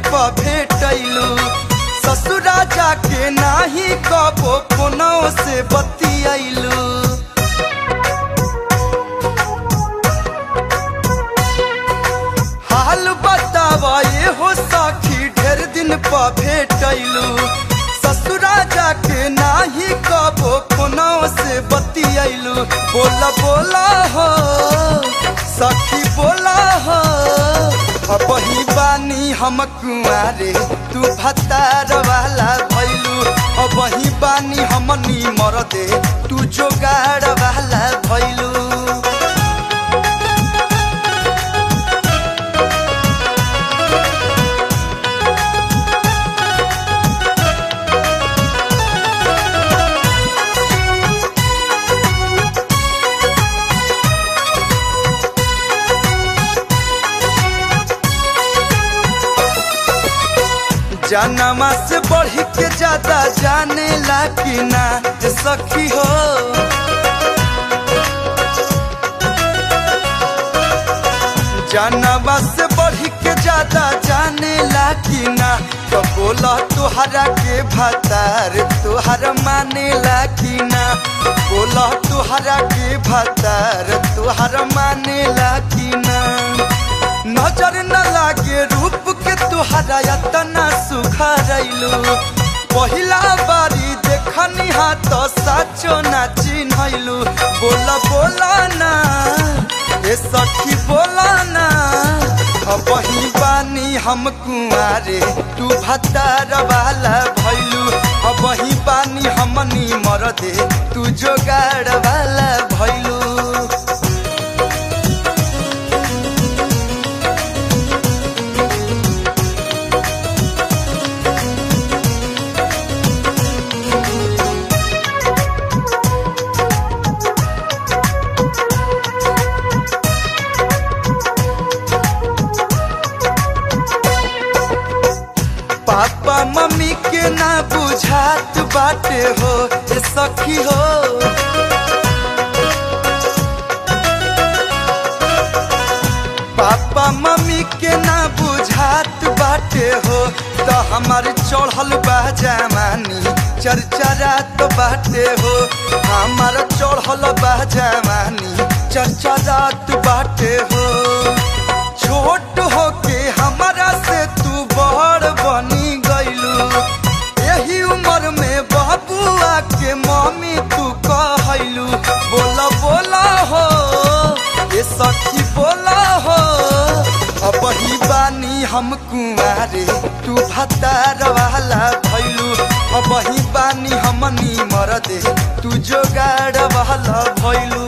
पर भेटैलू ससुरा जाके नाही कबो कोनो से बतियैलू हाल बतावा ये हो सखी ढेर दिन पर भेटैलू ससुरा जाके नाही कबो कोनो से बतियैलू बोला बोला हो सखी बोला हो अबही बानी हम कुआरे तू भतार वाला भैलू अबही बानी हमनी मरदे तू जोगाड़ वाला भैलू जनमा से बढ़ के ज्यादा जाने ला कि ना सखी हो जनमा से बढ़ के ज्यादा जाने ला कि ना तो बोला तुहरा के भतार तुहरा माने ला कि ना बोला तुहरा के भतार तुहरा माने ला कि ना नजर न लागे रूप के तुहरा इतना सुखरैलू पहिला बारी देखनी हाथ साचो ना चिन्हैलू बोला बोला ना ए सखी बोला ना अबही बानी हम कुआरे तू भतार वाला भैलू अबही बानी हमनी मरदे तू जोगाड़ वाला भैलू पापा मम्मी के ना बुझात बाटे हो ए सखी हो पापा मम्मी के ना बुझात बाटे हो तो हमार चढ़ल बा जवानी चरचरात बाटे हो हमार चढ़ल बा जवानी चरचरात बाटे हो छोट हो के हमारा से तू बड़ बनी गईलू यही उम्र में बाबुआ के मम्मी तू कहलू बोला बोला हो ये सखी बोला हो अबही बानी हम कुआरे तू भतार वाला भैलू अबही बानी हमनी मरदे तू जोगाड़ वाला भैलू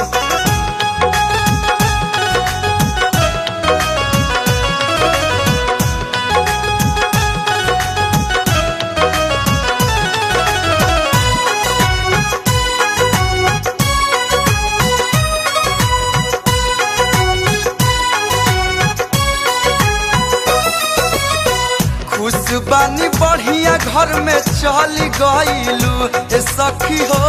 बानी बढ़िया घर में चल गईलू ए सखी हो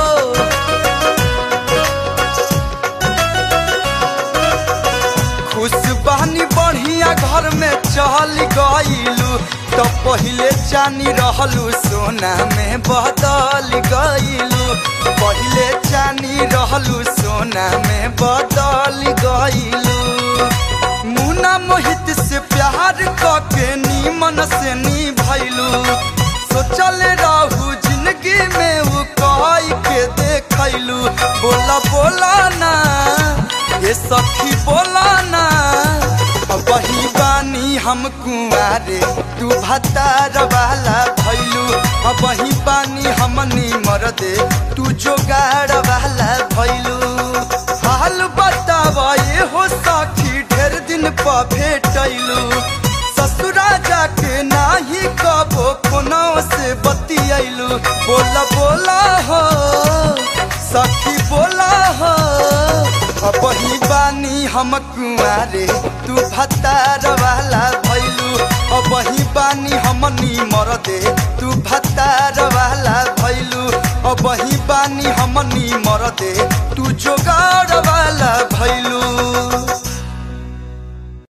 खुश बानी बढ़िया घर में चल गईलू तो पहले जानी रहलू सोना में बदल गईलू पहले जानी रहलू सोना में बदल गईलू मुन्ना मोहित से प्यार करके नीमन से नी भैलू सोचल रहू जिंदगी में वो कह के देखलू बोला बोला ना ये सखी बोला ना अबही बानी हम कुआरे तू भतार वाला भैलू अबही बानी हमनी मरदे तू जोगाड़ वाला भैलू हाल बतावा ये हो सखी ढेर दिन पर भेटैलू ससुरा जाके नाही कबो कोनो से बतियैलू बोला बोला हो सखी बोला हो अबही बानी हम कुआरे तू भतार वाला भैलू अबही बानी हमनी मरदे तू भतार वाला भैलू अबही बानी हमनी मरदे तू जोगा